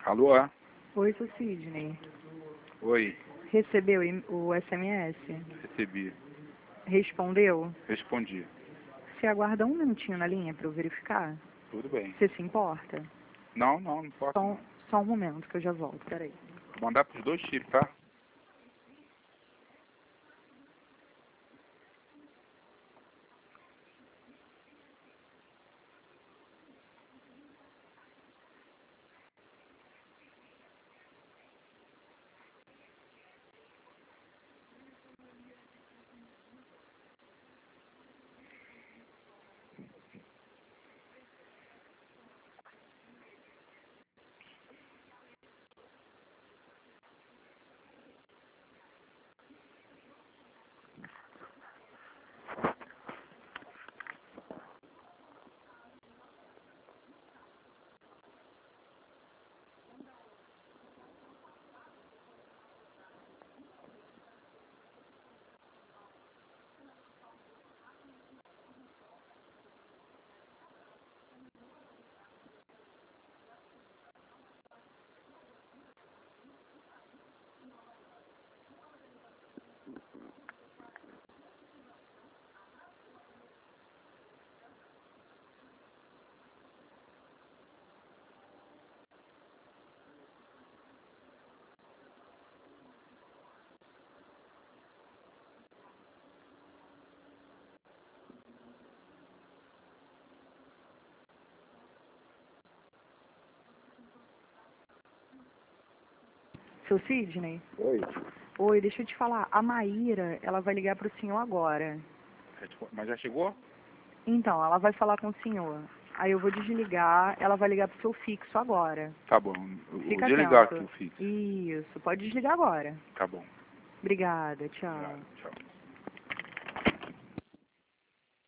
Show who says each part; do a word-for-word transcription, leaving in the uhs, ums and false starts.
Speaker 1: Alô? é?
Speaker 2: Oi, seu Sidney.
Speaker 1: Oi,
Speaker 2: Recebeu o S M S?
Speaker 1: recebi.
Speaker 2: Respondeu?
Speaker 1: Respondi.
Speaker 2: Você aguarda um minutinho na linha para eu verificar?
Speaker 1: Tudo bem.
Speaker 2: Você se importa?
Speaker 1: Não, não, não importa
Speaker 2: Só,
Speaker 1: não.
Speaker 2: um- só um momento que eu já volto, peraí.
Speaker 1: Vou mandar pros dois chips, tá?
Speaker 2: Seu Sidney?
Speaker 1: Oi.
Speaker 2: Oi, deixa eu te falar. A Maíra, ela vai ligar pro senhor agora.
Speaker 1: Respo- Mas já chegou?
Speaker 2: Então, ela vai falar com o senhor. Aí eu vou desligar, ela vai ligar pro seu fixo agora.
Speaker 1: Tá bom. Eu vou
Speaker 2: Fica
Speaker 1: desligar
Speaker 2: atento.
Speaker 1: aqui o fixo.
Speaker 2: Isso, pode desligar agora.
Speaker 1: Tá bom.
Speaker 2: Obrigada, tchau.
Speaker 1: Obrigado. Tchau.